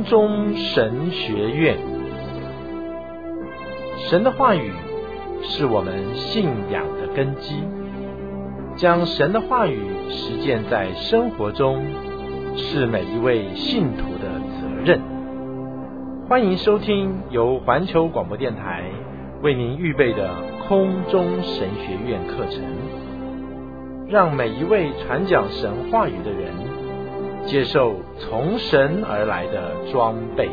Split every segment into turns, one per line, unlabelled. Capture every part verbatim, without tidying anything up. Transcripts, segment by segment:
中神学院。神的话语是我们信仰的根基，将神的话语实践在生活中，是每一位信徒的责任。欢迎收听由环球广播电台为您预备的空中神学院课程，让每一位传讲神话语的人接受从神而来的装备。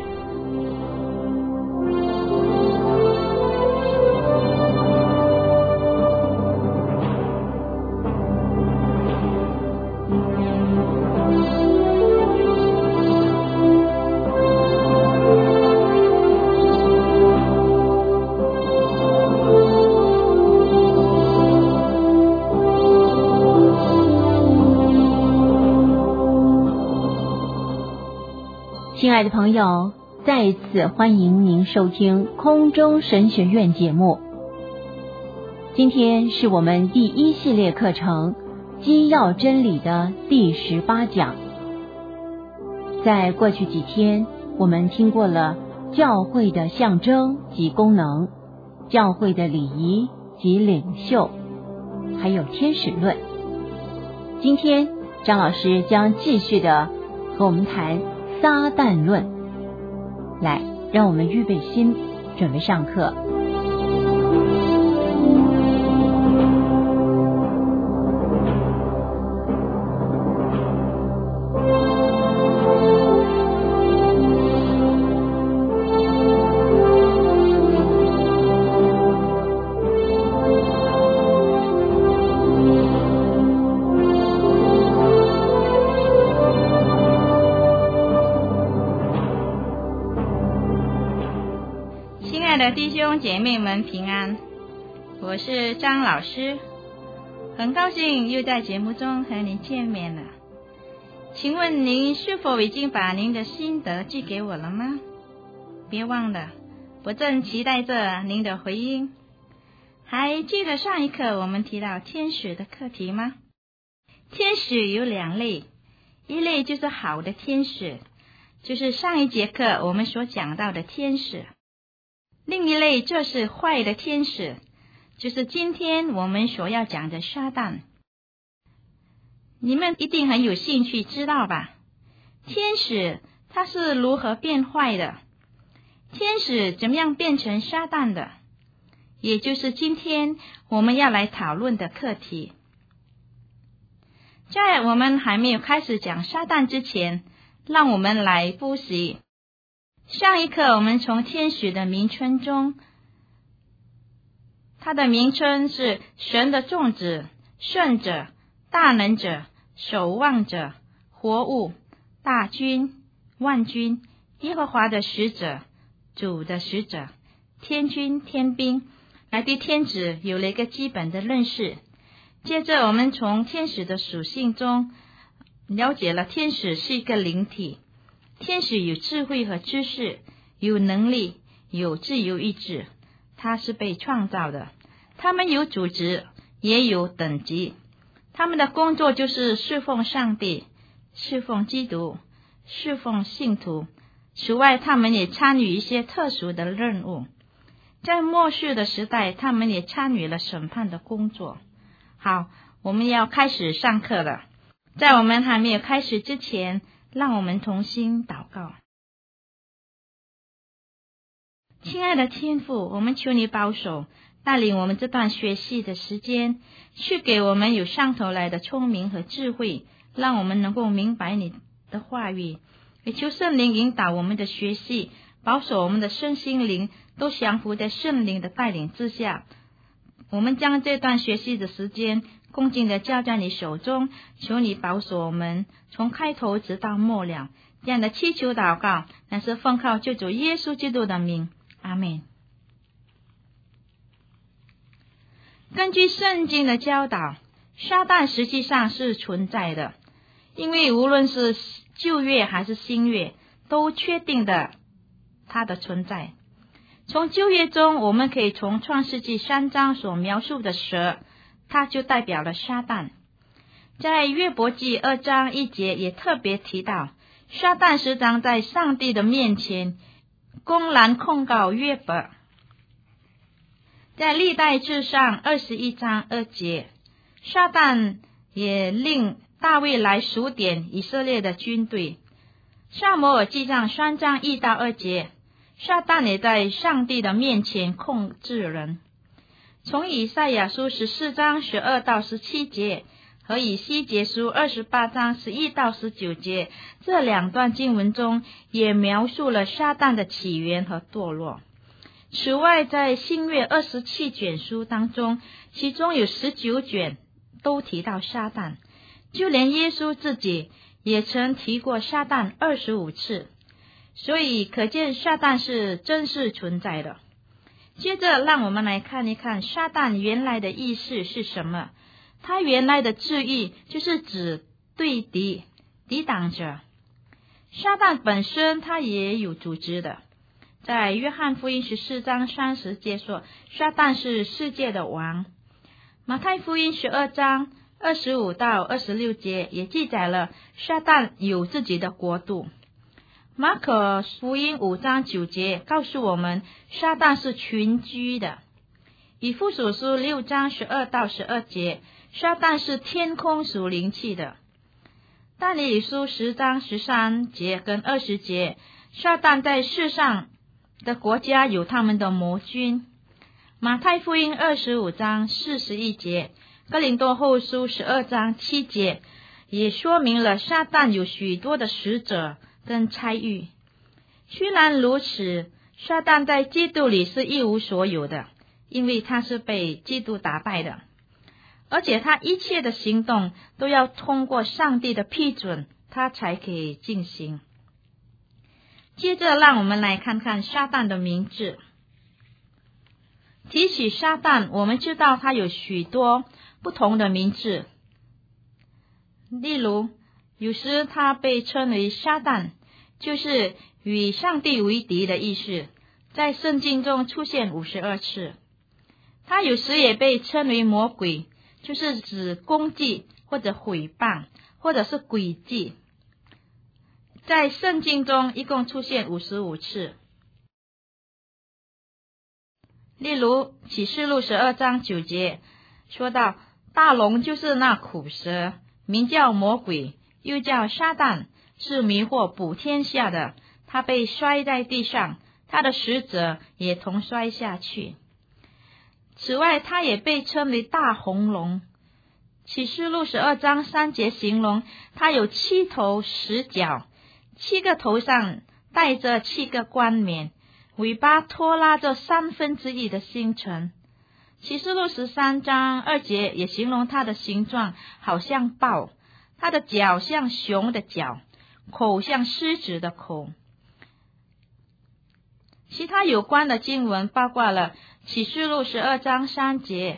亲爱的朋友，再次欢迎您收听空中神学院节目。今天是我们第一系列课程基要真理的第十八讲。在过去几天，我们听过了教会的象征及功能，教会的礼仪及领袖，还有天使论。今天张老师将继续的和我们谈撒旦论。来，让我们预备心，准备上课。
弟兄姐妹们平安，我是张老师，很高兴又在节目中和您见面了。请问您是否已经把您的心得寄给我了吗？别忘了，我正期待着您的回音。还记得上一课我们提到天使的课题吗？天使有两类，一类就是好的天使，就是上一节课我们所讲到的天使。另一类就是坏的天使，就是今天我们所要讲的撒旦。你们一定很有兴趣知道吧？天使它是如何变坏的？天使怎么样变成撒旦的？也就是今天我们要来讨论的课题。在我们还没有开始讲撒旦之前，让我们来复习上一课我们从天使的名称中，它的名称是神的众子、圣者、大能者、守望者、活物、大军、万军、耶和华的使者、主的使者、天军、天兵，来对天子有了一个基本的认识。接着我们从天使的属性中了解了天使是一个灵体，天使有智慧和知识，有能力，有自由意志，他是被创造的。他们有组织，也有等级。他们的工作就是侍奉上帝，侍奉基督，侍奉信徒。此外，他们也参与一些特殊的任务。在末世的时代，他们也参与了审判的工作。好，我们要开始上课了。在我们还没有开始之前，让我们同心祷告。亲爱的天父，我们求你保守带领我们这段学习的时间，去给我们有上头来的聪明和智慧，让我们能够明白你的话语。也求圣灵引导我们的学习，保守我们的身心灵都降服在圣灵的带领之下。我们将这段学习的时间恭敬地交在你手中，求你保守我们从开头直到末了。这样的祈求祷告，乃是奉靠救主耶稣基督的名，阿们。根据圣经的教导，撒旦实际上是存在的，因为无论是旧约还是新约，都确定的它的存在。从旧约中，我们可以从创世纪三章所描述的蛇，它就代表了撒旦。在约伯记二章一节也特别提到， 撒旦时常在上帝的面前公然控告约伯。在历代志上二十一章二节，撒旦也令大卫来数点以色列的军队。撒母耳记上三章一到二节，撒旦也在上帝的面前控制人。从以赛亚书十四章十二到十七节和以西结书二十八章十一到十九节这两段经文中，也描述了撒旦的起源和堕落。此外，在新约二十七卷书当中，其中有十九卷都提到撒旦，就连耶稣自己也曾提过撒旦二十五次，所以可见撒旦是真实存在的。接着让我们来看一看撒旦原来的意思是什么。它原来的字义就是指对敌、抵挡者。撒旦本身它也有组织的，在约翰福音十四章三十节说，撒旦是世界的王。马太福音十二章二十五到二十六节也记载了撒旦有自己的国度。马可福音五章九节告诉我们，撒旦是群居的。以弗所书六章十二到十二节，撒旦是天空属灵气的。但以理书十章十三节跟二十节，撒旦在世上的国家有他们的魔军。马太福音二十五章四十一节，哥林多后书十二章七节也说明了撒旦有许多的使者跟差役。虽然如此，撒旦在基督里是一无所有的，因为他是被基督打败的，而且他一切的行动都要通过上帝的批准，他才可以进行。接着让我们来看看撒旦的名字。提起撒旦，我们知道他有许多不同的名字，例如有时他被称为撒旦，就是与上帝为敌的意思，在圣经中出现五十二次。他有时也被称为魔鬼，就是指攻击或者毁谤或者是诡计，在圣经中一共出现五十五次。例如启示录十二章九节说到，大龙就是那苦蛇，名叫魔鬼，又叫撒旦，是迷惑普天下的，他被摔在地上，他的使者也同摔下去。此外，他也被称为大红龙。启示录十二章三节形容他有七头十角，七个头上戴着七个冠冕，尾巴拖拉着三分之一的星辰。启示录十三章二节也形容他的形状好像豹，他的脚像熊的脚，口像狮子的口。其他有关的经文包括了启示录十二章三节、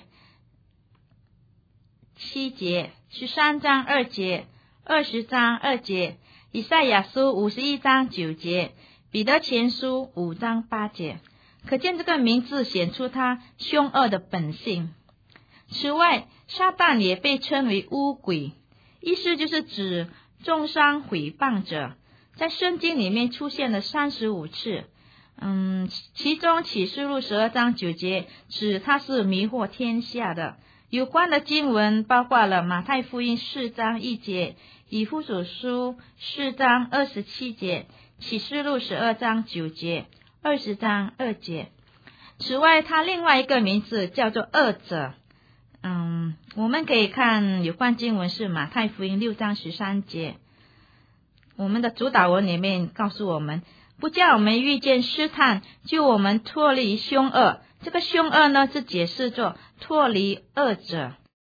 七节、十三章二节、二十章二节、以赛亚书五十一章九节、彼得前书五章八节，可见这个名字显出他凶恶的本性。此外，撒旦也被称为污鬼，意思就是指中伤毁谤者，在圣经里面出现了三十五次。嗯，其中启示录十二章九节指他是迷惑天下的。有关的经文包括了马太福音四章一节、以弗所书四章二十七节、启示录十二章九节、二十章二节。此外，他另外一个名字叫做恶者。嗯，我们可以看有关经文是马太福音六章十三节。我们的主导文里面告诉我们，不叫我们遇见试探，救我们脱离凶恶。这个凶恶呢，是解释作脱离恶者。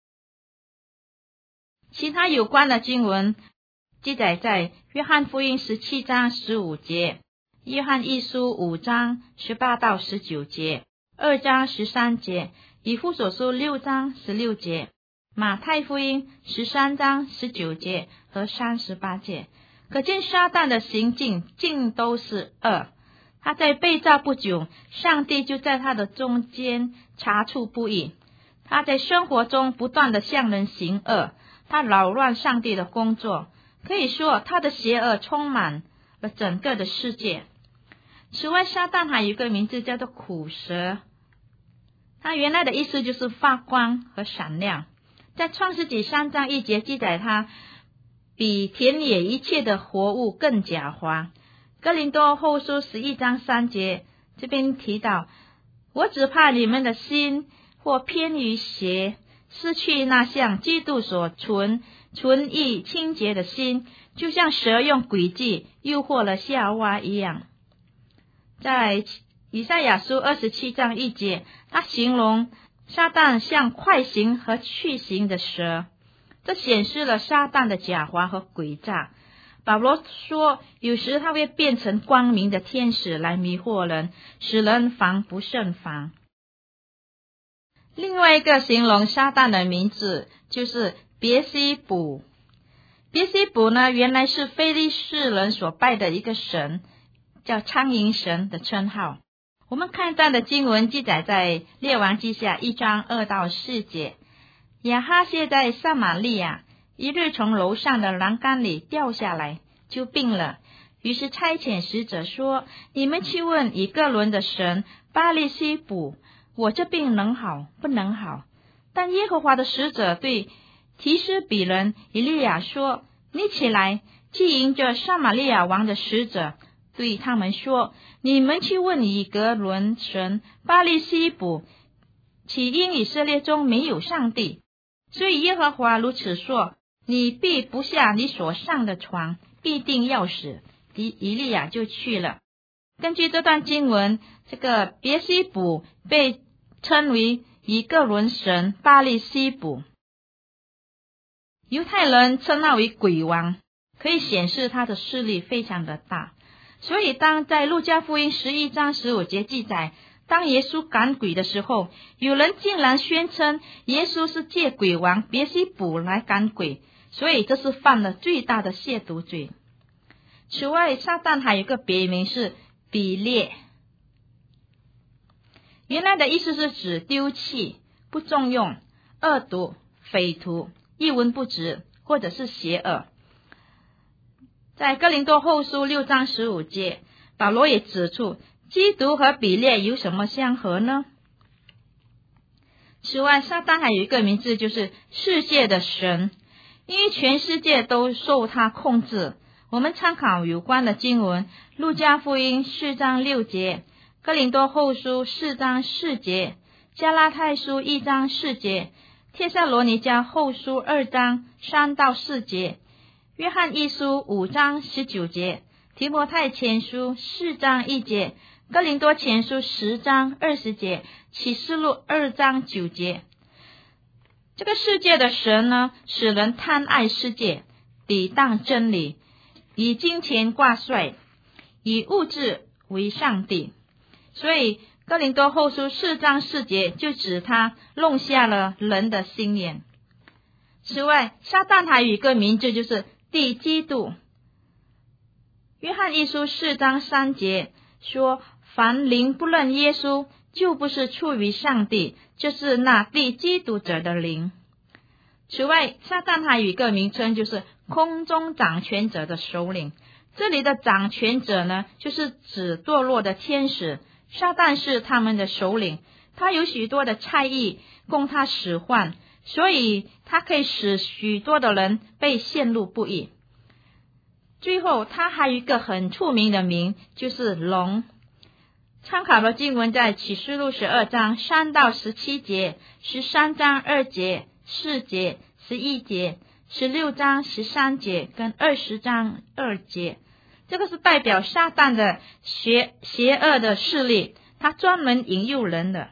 其他有关的经文记载在约翰福音十七章十五节、约翰一书五章十八到十九节、二章十三节、以弗所书六章十六节、马太福音十三章十九节和三十八节。可见撒旦的行径尽都是恶。他在被造不久，上帝就在他的中间查处不已。他在生活中不断的向人行恶，他扰乱上帝的工作， 可以说他的邪恶充满了整个的世界。此外，撒旦还有一个名字叫做苦蛇，它原来的意思就是发光和闪亮。在创世纪三章一节记载，它比田野一切的活物更狡猾。哥林多后书十一章三节这边提到，我只怕你们的心或偏于邪，失去那向基督所存纯义清洁的心，就像蛇用诡计诱惑了夏娃一样。在以赛亚书二十七章一节，他形容撒旦像快行和去行的蛇，这显示了撒旦的狡猾和诡诈。保罗说，有时他会变成光明的天使来迷惑人，使人防不胜防。另外一个形容撒旦的名字就是别西卜。别西卜呢，原来是非利士人所拜的一个神，叫苍蝇神的称号。我们看到的经文记载在列王记下一章二到四节，亚哈谢在撒玛利亚一日从楼上的栏杆里掉下来，就病了。于是差遣使者说，你们去问以各伦的神巴利西卜，我这病能好不能好？但耶和华的使者对提斯比人以利亚说，你起来，去迎着撒玛利亚王的使者，对他们说，你们去问以革伦神巴利西卜，岂因以色列中没有上帝？所以耶和华如此说，你必不下你所上的床，必定要死。以以利亚就去了。根据这段经文，这个别西卜被称为以革伦神巴利西卜，犹太人称他为鬼王，可以显示他的势力非常的大。所以当在路加福音十一章十五节记载，当耶稣赶鬼的时候，有人竟然宣称耶稣是借鬼王别西卜来赶鬼，所以这是犯了最大的亵渎罪。此外，撒旦还有一个别名是比列，原来的意思是指丢弃、不重用、恶毒、匪徒、一文不值，或者是邪恶。在哥林多后书六章十五节，保罗也指出基督和比列有什么相合呢？此外，撒旦还有一个名字就是世界的神，因为全世界都受他控制。我们参考有关的经文，路加福音四章六节，哥林多后书四章四节，加拉太书一章四节，帖撒罗尼迦后书二章三到四节，约翰一书五章十九节，提摩太前书四章一节，哥林多前书十章二十节，启示录二章九节。这个世界的神呢，使人贪爱世界，抵挡真理，以金钱挂帅，以物质为上帝。所以哥林多后书四章四节就指他弄瞎了人的心眼。此外，撒旦还有一个名字就是敌基督。约翰一书四章三节说，凡灵不认耶稣，就不是出于上帝，就是那敌基督者的灵。此外，撒旦还有一个名称，就是空中掌权者的首领。这里的掌权者呢，就是指堕落的天使，撒旦是他们的首领，他有许多的差役供他使唤，所以他可以使许多的人被陷入不义。最后，他还有一个很出名的名，就是龙。参考的经文在启示录十二章三到十七节，十三章二节、四节、十一节、十六章十三节跟二十章二节。这个是代表撒旦的邪邪恶的势力，他专门引诱人的。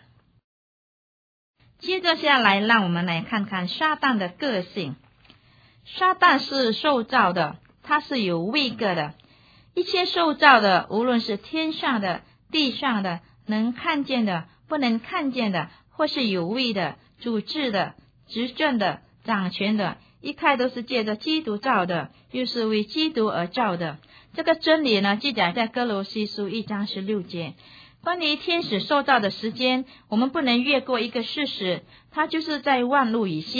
接着下来，让我们来看看撒旦的个性。撒旦是受造的，他是有位格的。一切受造的，无论是天上的、地上的，能看见的、不能看见的，或是有位的、主治的、执政的、掌权的，一概都是借着基督造的，又是为基督而造的。这个真理呢，记载在哥罗西书一章十六节。关于天使受造的时间，我们不能越过一个事实，它就是在万物以先，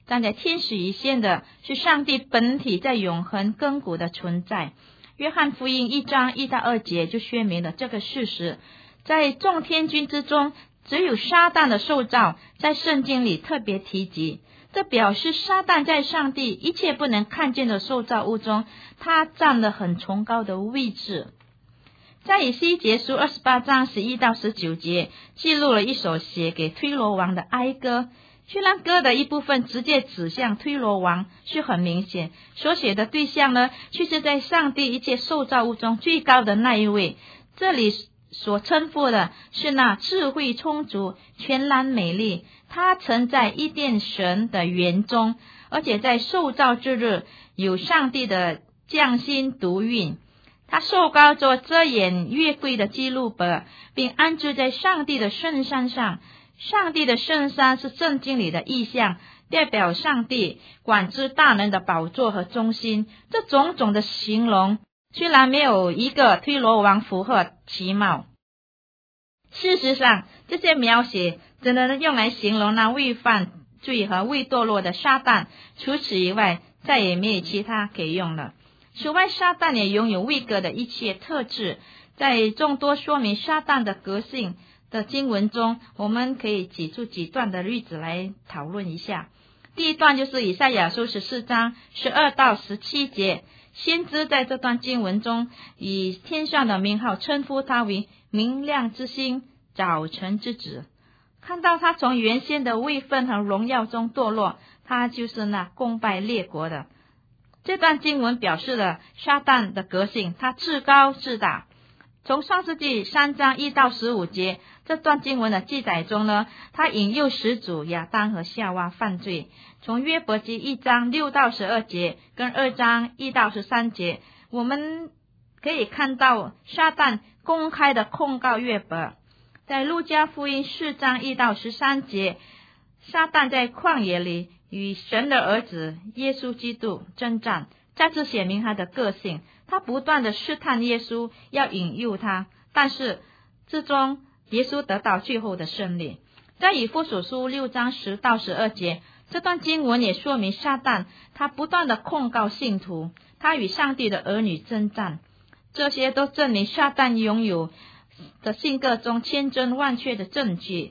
站在天使一线的是上帝本体在永恒亘古的存在。约翰福音一章一到二节就说明了这个事实。在众天军之中，只有撒旦的受造在圣经里特别提及，这表示撒旦在上帝一切不能看见的受造物中，他占了很崇高的位置。在以西结书二十八章十一到十九节记录了一首写给推罗王的哀歌，虽然歌的一部分直接指向推罗王是很明显，所写的对象呢，却是在上帝一切受造物中最高的那一位。这里所称呼的是那智慧充足、全然美丽，他曾在伊甸神的园中，而且在受造之日有上帝的匠心独运。他受膏做遮掩月桂的基路伯，并安置在上帝的圣山上。上帝的圣山是圣经里的意象，代表上帝管制大能的宝座和中心。这种种的形容虽然没有一个推罗王符合其貌，事实上这些描写只能用来形容那未犯罪和未堕落的撒旦，除此以外再也没有其他可以用了。此外，撒旦也拥有位格的一切特质。在众多说明撒旦的个性的经文中，我们可以举出几段的例子来讨论一下。第一段就是以赛亚书十四章十二到十七节，先知在这段经文中以天上的名号称呼他为明亮之星、早晨之子。看到他从原先的位分和荣耀中堕落，他就是那攻败列国的。这段经文表示了撒旦的个性，他自高自大。从创世纪三章一到十五节这段经文的记载中呢，他引诱始祖亚当和夏娃犯罪。从约伯记一章六到十二节跟二章一到十三节，我们可以看到撒旦公开的控告约伯。在路加福音四章一到十三节，撒旦在旷野里与神的儿子耶稣基督征战，再次显明他的个性。他不断的试探耶稣，要引诱他，但是最终耶稣得到最后的胜利。在以弗所书六章十到十二节，这段经文也说明撒旦他不断的控告信徒，他与上帝的儿女征战，这些都证明撒旦拥有的性格中千真万确的证据。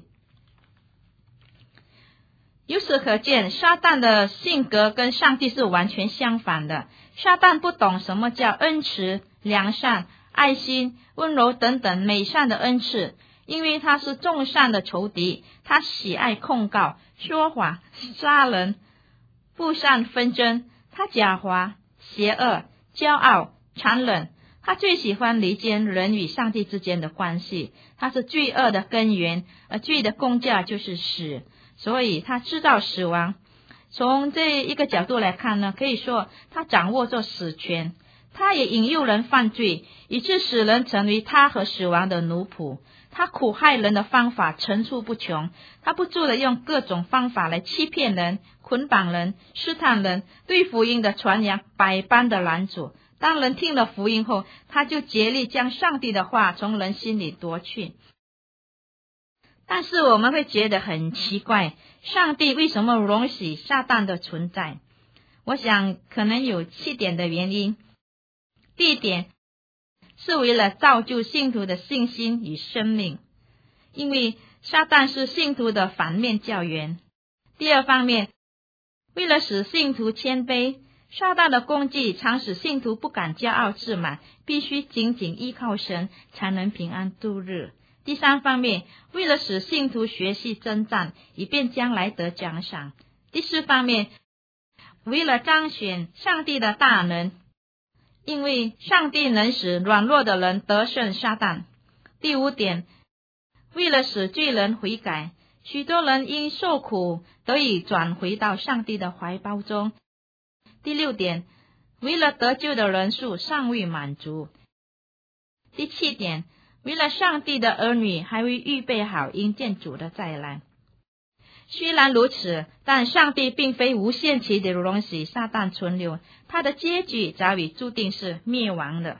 由此可见，撒旦的性格跟上帝是完全相反的。撒旦不懂什么叫恩慈、良善、爱心、温柔等等美善的恩赐，因为他是众善的仇敌。他喜爱控告、说谎、杀人、不善纷争。他狡猾、邪恶、骄傲、残忍。他最喜欢离间人与上帝之间的关系。他是罪恶的根源，而罪的工价就是死，所以他知道死亡。从这一个角度来看呢，可以说他掌握着死权。他也引诱人犯罪，以致使人成为他和死亡的奴仆。他苦害人的方法层出不穷，他不住地用各种方法来欺骗人、捆绑人、试探人，对福音的传扬百般的拦阻。当人听了福音后，他就竭力将上帝的话从人心里夺去。但是我们会觉得很奇怪，上帝为什么容许撒旦的存在？我想可能有七点的原因。第一点是为了造就信徒的信心与生命，因为撒旦是信徒的反面教员。第二方面，为了使信徒谦卑，撒旦的攻击常使信徒不敢骄傲自满，必须紧紧依靠神才能平安度日。第三方面，为了使信徒学习征战，以便将来得奖赏。第四方面，为了彰显上帝的大能，因为上帝能使软弱的人得胜撒旦。第五点，为了使罪人悔改，许多人因受苦得以转回到上帝的怀抱中。第六点，为了得救的人数尚未满足。第七点，为了上帝的儿女还未预备好迎接主的再来。虽然如此，但上帝并非无限期的容许撒旦存留，他的结局早已注定是灭亡的。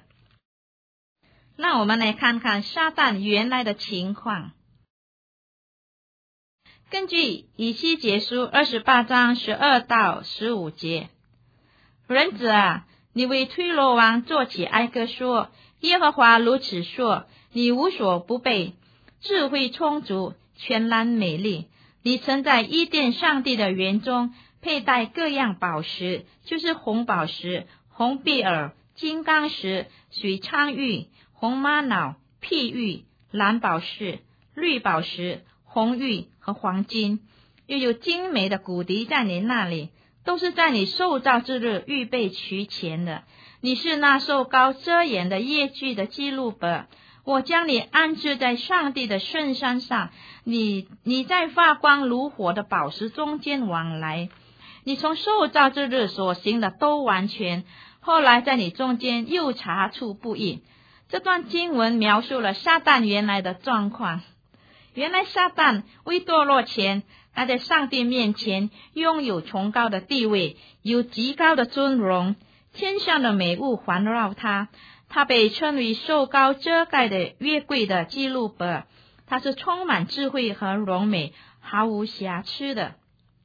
让我们来看看撒旦原来的情况。 根据以西结书二十八章十二到十五节，人子啊，你为推罗王作起哀歌说，耶和华如此说，你无所不备，智慧充足，全然美丽。你曾在伊甸上帝的园中佩戴各样宝石，就是红宝石、红碧耳、金刚石、水苍玉、红玛瑙、碧玉、蓝宝石、绿宝石、红玉和黄金，又有精美的骨笛在你那里，都是在你受造之日预备齐全的。你是那受高遮掩的业具的基路伯，我将你安置在上帝的圣山上，你你在发光如火的宝石中间往来。你从受造之日所行的都完全，后来在你中间又查处不义。这段经文描述了撒旦原来的状况。原来撒旦未堕落前，他在上帝面前拥有崇高的地位，有极高的尊荣，天上的美物环绕他。他被称为受高遮盖的约柜的基路伯，他是充满智慧和荣美，毫无瑕疵的。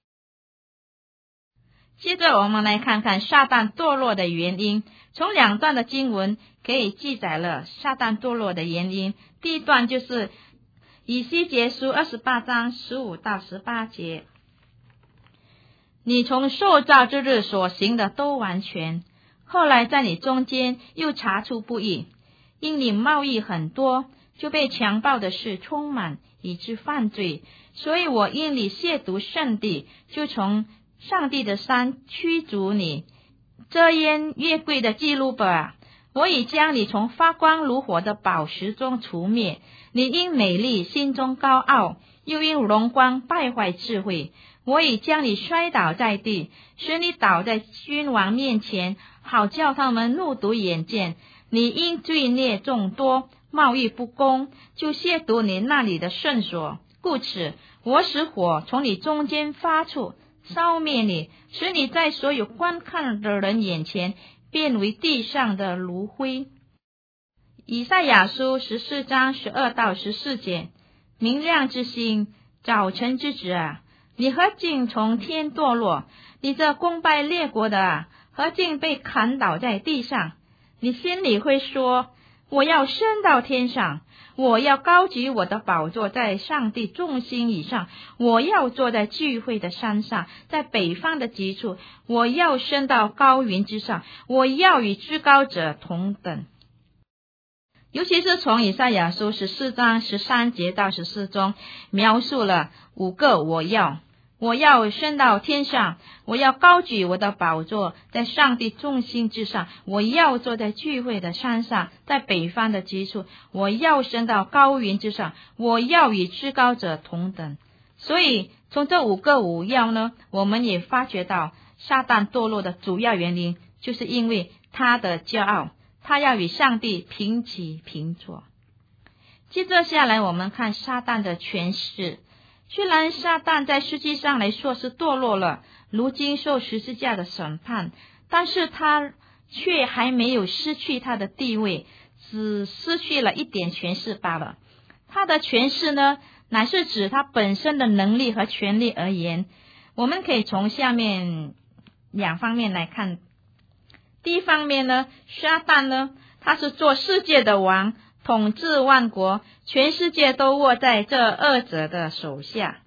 接着我们来看看撒旦堕落的原因。从两段的经文可以记载了撒旦堕落的原因。第一段就是以西结书二十八章十五到十八节，你从受造之日所行的都完全，后来在你中间又查出不义，因你贸易很多，就被强暴的事充满，以致犯罪。所以我因你亵渎圣地，就从上帝的山驱逐你。遮掩约柜的基路伯啊，我已将你从发光如火的宝石中除灭。你因美丽心中高傲，又因荣光败坏智慧。我已将你摔倒在地，使你倒在君王面前，好叫他们怒毒眼见。你因罪孽众多，贸易不公，就亵渎你那里的圣所。故此，我使火从你中间发出，烧灭你，使你在所有观看的人眼前变为地上的炉灰。以赛亚书十四章十二到十四节，明亮之星，早晨之子啊，你何竟从天堕落？你这攻败列国的啊，何竟被砍倒在地上？你心里会说，我要升到天上，我要高举我的宝座在上帝众星以上，我要坐在聚会的山上，在北方的极处，我要升到高云之上，我要与至高者同等。尤其是从以赛亚书十四章十三节到十四中，描述了五个我要。我要升到天上，我要高举我的宝座在上帝众星之上，我要坐在聚会的山上，在北方的极处，我要升到高云之上，我要与至高者同等。所以从这五个我要呢，我们也发觉到撒旦堕落的主要原因，就是因为他的骄傲，他要与上帝平起平坐。接着下来我们看撒旦的权势。虽然撒旦在实际上来说是堕落了，如今受十字架的审判，但是他却还没有失去他的地位，只失去了一点权势罢了。他的权势呢，乃是指他本身的能力和权力而言。我们可以从下面两方面来看。第一方面呢，撒旦呢，他是做世界的王，统治万国，全世界都握在这二者的手下。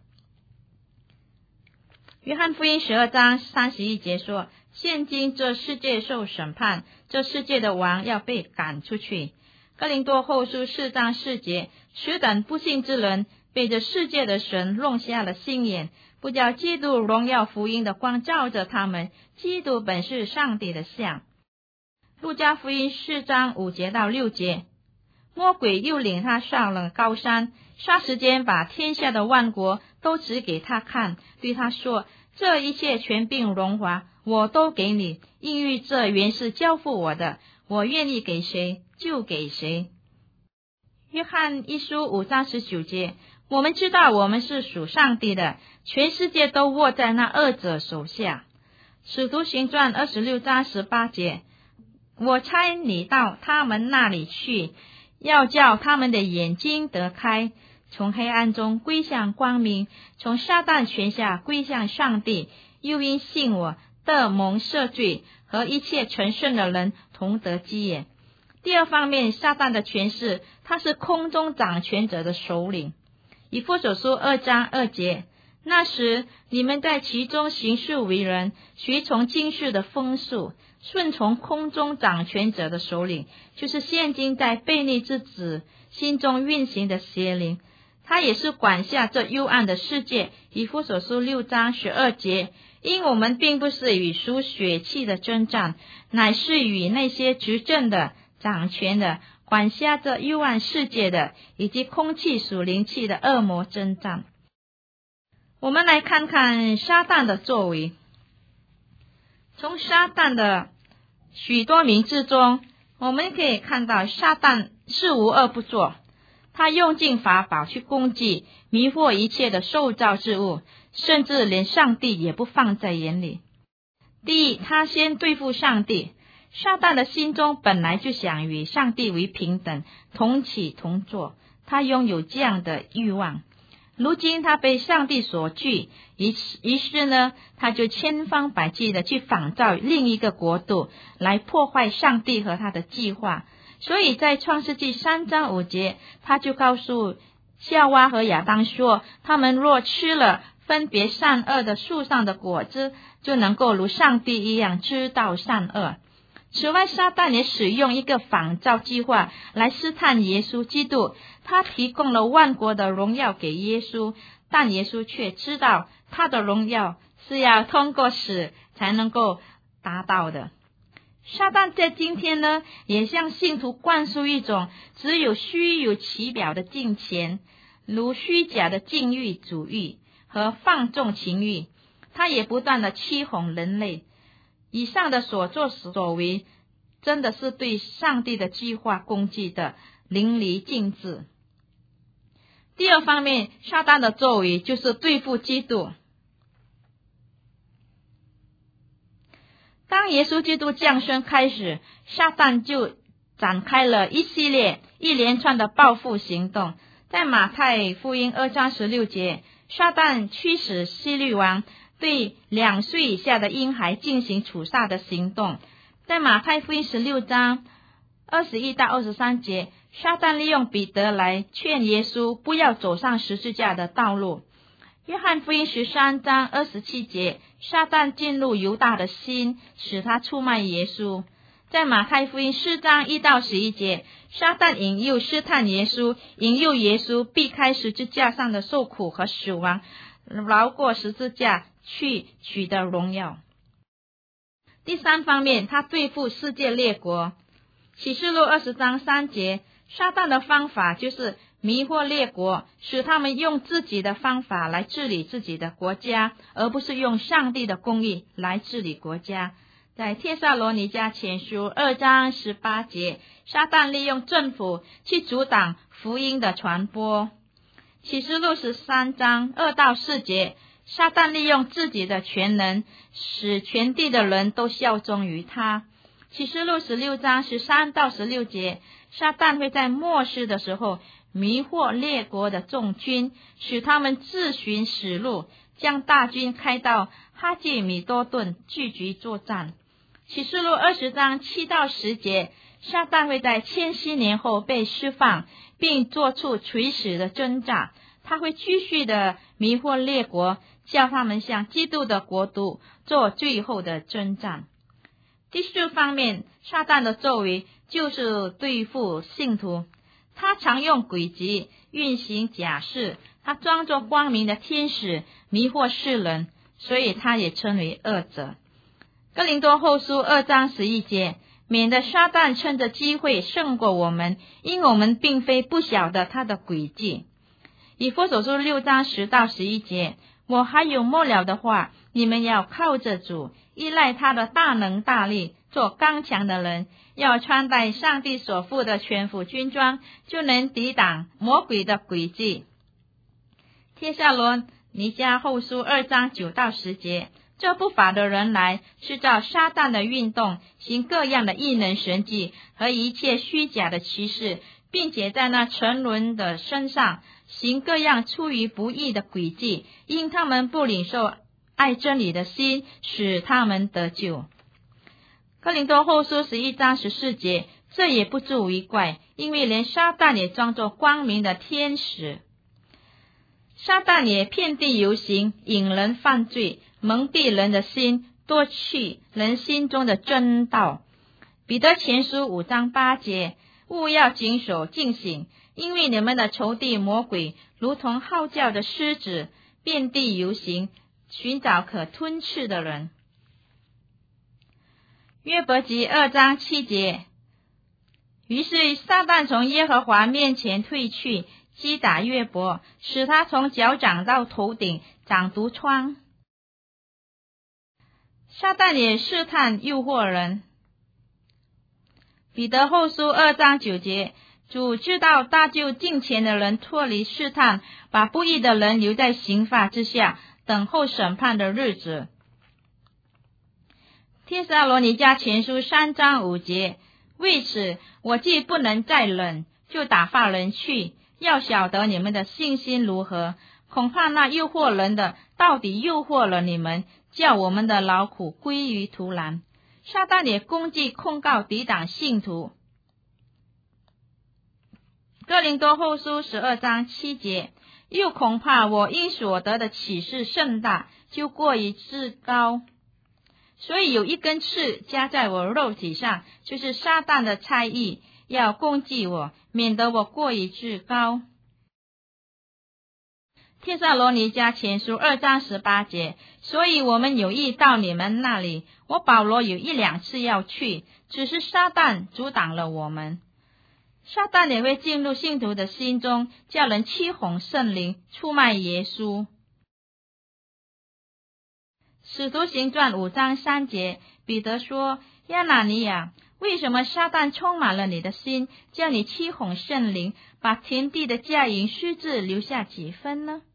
约翰福音十二章三十一节说，现今这世界受审判，这世界的王要被赶出去。哥林多后书四章四节，此等不信之人被这世界的神弄瞎了心眼，不叫基督荣耀福音的光照着他们。基督本是上帝的像。路加福音四章五节到六节，魔鬼又领他上了高山，霎时间把天下的万国都指给他看，对他说，这一切权柄荣华我都给你，因为这原是交付我的，我愿意给谁就给谁。约翰一书五章十九节，我们知道我们是属上帝的，全世界都握在那二者手下。使徒行传二十六章十八节，我差你到他们那里去，要叫他们的眼睛得开， 从黑暗中归向光明，从撒旦权下归向上帝，又因信我得蒙赦罪，和一切成圣的人同得基业。第二方面，撒旦的权势，他是空中掌权者的首领。以弗所书二章二节，那时你们在其中行事为人，随从今世的风俗，顺从空中掌权者的首领，就是现今在悖逆之子心中运行的邪灵，他也是管辖这幽暗的世界。以弗所书六章十二节，因我们并不是与属血气的征战，乃是与那些执政的、掌权的、管辖这幽暗世界的，以及空气属灵气的恶魔征战。我们来看看撒旦的作为。从撒旦的许多名字中，我们可以看到撒旦是无恶不作，他用尽法宝去攻击、迷惑一切的受造之物，甚至连上帝也不放在眼里。第一，他先对付上帝。撒旦的心中本来就想与上帝为平等，同起同坐，他拥有这样的欲望。如今他被上帝所拒，于是于是呢，他就千方百计的去仿造另一个国度，来破坏上帝和他的计划。所以在创世纪三章五节，他就告诉夏娃和亚当说，他们若吃了分别善恶的树上的果子，就能够如上帝一样知道善恶。此外，撒旦也使用一个仿造计划来试探耶稣基督，他提供了万国的荣耀给耶稣，但耶稣却知道他的荣耀是要通过死才能够达到的。撒旦在今天呢，也向信徒灌输一种只有虚有其表的敬虔，如虚假的禁欲主义和放纵情欲，他也不断的欺哄人类。以上的所作所为，真的是对上帝的计划攻击的淋漓尽致。第二方面，撒旦的作为就是对付基督。当耶稣基督降生开始，撒旦就展开了一系列一连串的报复行动。在马太福音二章十六节，撒旦驱使希律王对两岁以下的婴孩进行处杀的行动。在马太福音十六章二十一到二十三节，撒旦利用彼得来劝耶稣不要走上十字架的道路。约翰福音十三章二十七节，撒旦进入犹大的心，使他出卖耶稣。在马太福音四章一到十一节，撒旦引诱试探耶稣，引诱耶稣避开十字架上的受苦和死亡，绕过十字架去取得荣耀。第三方面，他对付世界列国。启示录二十章三节，撒旦的方法就是迷惑列国，使他们用自己的方法来治理自己的国家，而不是用上帝的公义来治理国家。在帖撒罗尼迦前书二章十八节，撒旦利用政府去阻挡福音的传播。启示录十三章二到四节，撒旦利用自己的权能，使全地的人都效忠于他。启示录十六章十三到十六节，撒旦会在末世的时候迷惑列国的众军，使他们自寻死路，将大军开到哈基米多顿聚集作战。启示录二十章七到十节，撒旦会在千禧年后被释放，并做出垂死的挣扎。他会继续的迷惑列国，叫他们向基督的国度做最后的征战。第四方面，撒旦的作为就是对付信徒。他常用诡计运行假事，他装作光明的天使，迷惑世人，所以他也称为恶者。哥林多后书二章十一节，免得撒旦趁着机会胜过我们，因我们并非不晓得他的诡计。以弗所书六章十到十一节，我还有末了的话，你们要靠着主，依赖他的大能大力，做刚强的人，要穿戴上帝所赋的全副军装，就能抵挡魔鬼的诡计。帖撒罗尼迦后书二章九到十节，这不法的人来，是照撒旦的运动，行各样的异能神迹和一切虚假的奇事， 并且在那沉沦的身上行各样出于不义的诡计，因他们不领受爱真理的心，使他们得救。哥林多后书十一章十四节，这也不足为怪，因为连撒旦也装作光明的天使。撒旦也遍地游行，引人犯罪，蒙蔽人的心，夺去人心中的真道。彼得前书五章八节，务要谨守警醒，因为你们的仇敌魔鬼如同号叫的狮子，遍地游行，寻找可吞噬的人。约伯记二章七节，于是撒旦从耶和华面前退去，击打约伯，使他从脚掌到头顶长毒疮。撒旦也试探诱惑人。彼得后书二章九节，主知道搭救敬虔的人脱离试探，把不义的人留在刑罚之下，等候审判的日子。帖撒罗尼迦前书三章五节，为此我既不能再忍，就打发人去，要晓得你们的信心如何，恐怕那诱惑人的到底诱惑了你们，叫我们的劳苦归于徒然。撒旦也攻击控告抵挡信徒。哥林多后书十二章七节，又恐怕我因所得的启示甚大，就过于自高，所以有一根刺加在我肉体上，就是撒旦的差役，要攻击我，免得我过于自高。帖撒罗尼迦前书二章十八节，所以我们有意到你们那里，我保罗有一两次要去，只是撒旦阻挡了我们。撒旦也会进入信徒的心中，叫人欺哄圣灵，出卖耶稣。使徒行传五章三节，彼得说，亚拿尼亚，为什么撒旦充满了你的心，叫你欺哄圣灵，把田地的价银私自留下几分呢？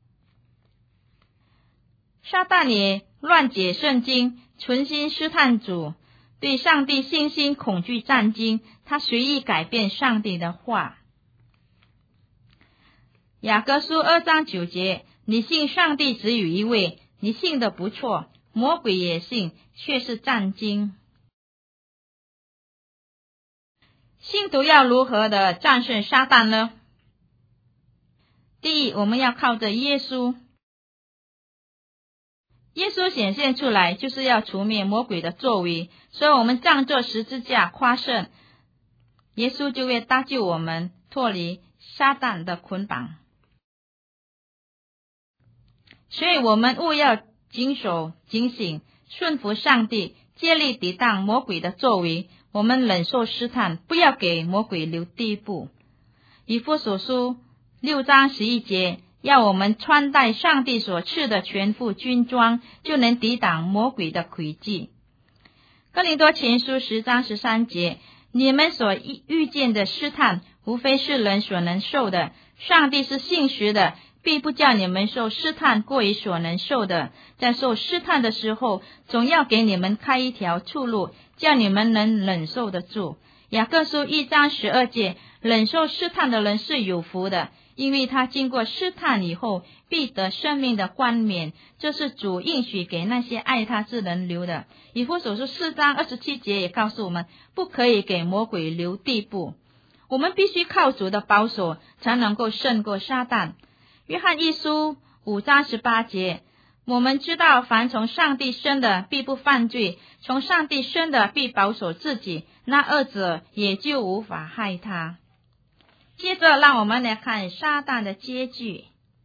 撒旦也乱解圣经，存心试探主，对上帝信心恐惧战惊，他随意改变上帝的话。雅各书二章九节，你信上帝只有一位，你信的不错，魔鬼也信，却是战惊。信徒要如何的战胜撒旦呢？第一，我们要靠着耶稣。耶稣显现出来就是要除灭魔鬼的作为，所以我们仗着十字架夸胜，耶稣就会搭救我们脱离撒旦的捆绑。所以我们务要谨守警醒，顺服上帝，竭力抵挡魔鬼的作为，我们忍受试探，不要给魔鬼留地步。以弗所书六章十一节，要我们穿戴上帝所赐的全副军装，就能抵挡魔鬼的诡计。哥林多前书十章十三节，你们所遇见的试探，无非是人所能受的，上帝是信实的，必不叫你们受试探过于所能受的，在受试探的时候，总要给你们开一条出路，叫你们能忍受得住。雅各书一章十二节，忍受试探的人是有福的，因为他经过试探以后，必得生命的冠冕，这是主应许给那些爱他之人留的。以弗所书四章二十七节也告诉我们，不可以给魔鬼留地步。我们必须靠主的保守，才能够胜过撒旦。约翰一书五章十八节，我们知道凡从上帝生的必不犯罪，从上帝生的必保守自己，那二者也就无法害他。接着让我们来看撒旦的结局。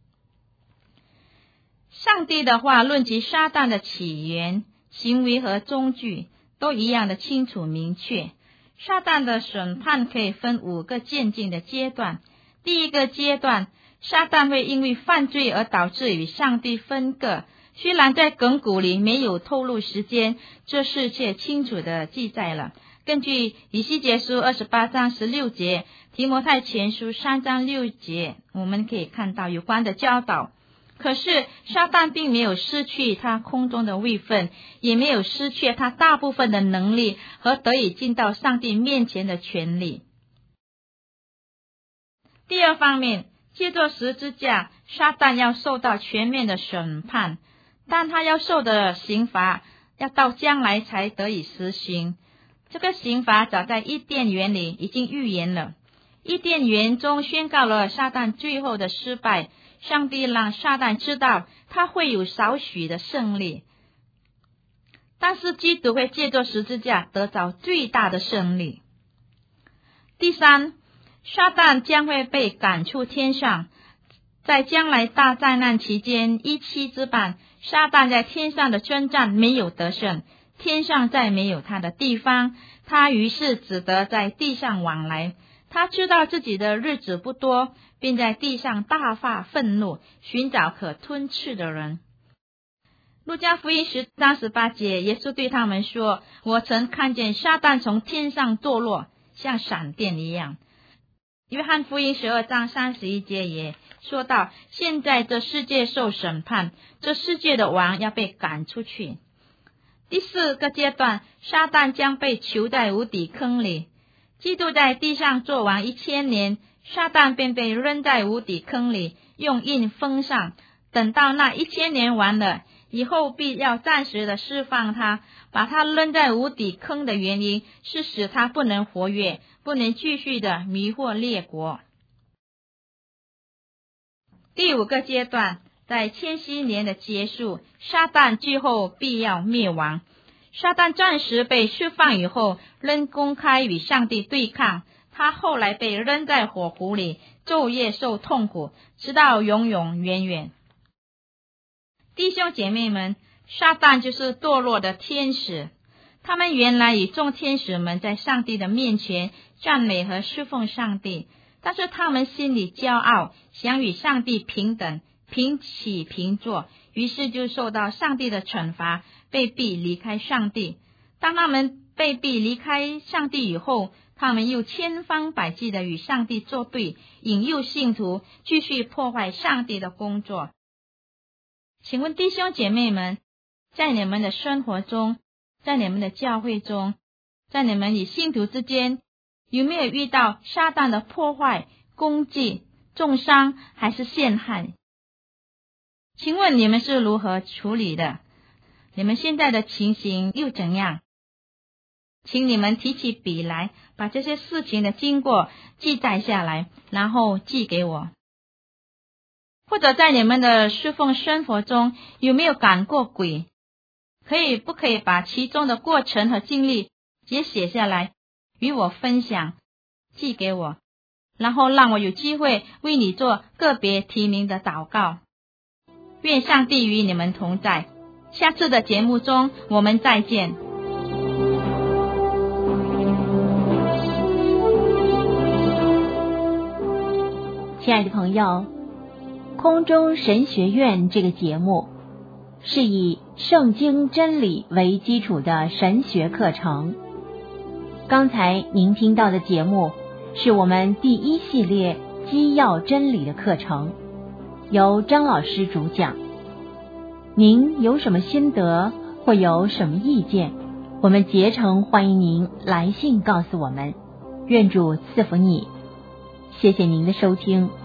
上帝的话论及撒旦的起源、行为和终局都一样的清楚明确。撒旦的审判可以分五个渐进的阶段。第一个阶段，撒旦会因为犯罪而导致与上帝分割，虽然在亘古里没有透露时间，这事却清楚的记载了。根据以西结书二十八章十六节、提摩太前书三章六节，我们可以看到有关的教导。可是撒旦并没有失去他空中的位分，也没有失去他大部分的能力和得以进到上帝面前的权利。 第二方面，借着十字架，撒旦要受到全面的审判，但他要受的刑罚要到将来才得以实行。这个刑罚早在伊甸园里已经预言了，伊甸园中宣告了撒旦最后的失败，上帝让撒旦知道他会有少许的胜利，但是基督会借着十字架得到最大的胜利。第三，撒旦将会被赶出天上，在将来大灾难期间一期之半，撒旦在天上的征战没有得胜，天上再没有他的地方，他于是只得在地上往来。他知道自己的日子不多，并在地上大发愤怒，寻找可吞吃的人。路加福音十章十八节，耶稣对他们说，我曾看见撒旦从天上堕落，像闪电一样。约翰福音十二章三十一节也说到，现在这世界受审判，这世界的王要被赶出去。第四个阶段，撒旦将被囚在无底坑里。基督在地上做王一千年，撒旦便被扔在无底坑里，用印封上。等到那一千年完了以后，必要暂时的释放他。把他扔在无底坑的原因是使他不能活跃，不能继续的迷惑列国。第五个阶段，在千禧年的结束，撒旦最后必要灭亡。撒旦暂时被释放以后，仍公开与上帝对抗，他后来被扔在火湖里，昼夜受痛苦，直到永永远远。弟兄姐妹们，撒旦就是堕落的天使，他们原来与众天使们在上帝的面前赞美和侍奉上帝，但是他们心里骄傲，想与上帝平等，平起平坐，于是就受到上帝的惩罚，被逼离开上帝。当他们被逼离开上帝以后，他们又千方百计的与上帝作对，引诱信徒继续破坏上帝的工作。请问弟兄姐妹们，在你们的生活中，在你们的教会中，在你们与信徒之间，有没有遇到撒旦的破坏、攻击、重伤还是陷害？请问你们是如何处理的？你们现在的情形又怎样？请你们提起笔来，把这些事情的经过记载下来，然后寄给我。或者在你们的侍奉生活中有没有赶过鬼？可以不可以把其中的过程和经历也写下来与我分享，寄给我，然后让我有机会为你做个别提名的祷告。愿上帝与你们同在，下次的节目中我们再见。
亲爱的朋友，空中神学院这个节目是以圣经真理为基础的神学课程。刚才您听到的节目是我们第一系列基要真理的课程，由张老师主讲。您有什么心得或有什么意见，我们竭诚欢迎您来信告诉我们。愿主赐福你，谢谢您的收听。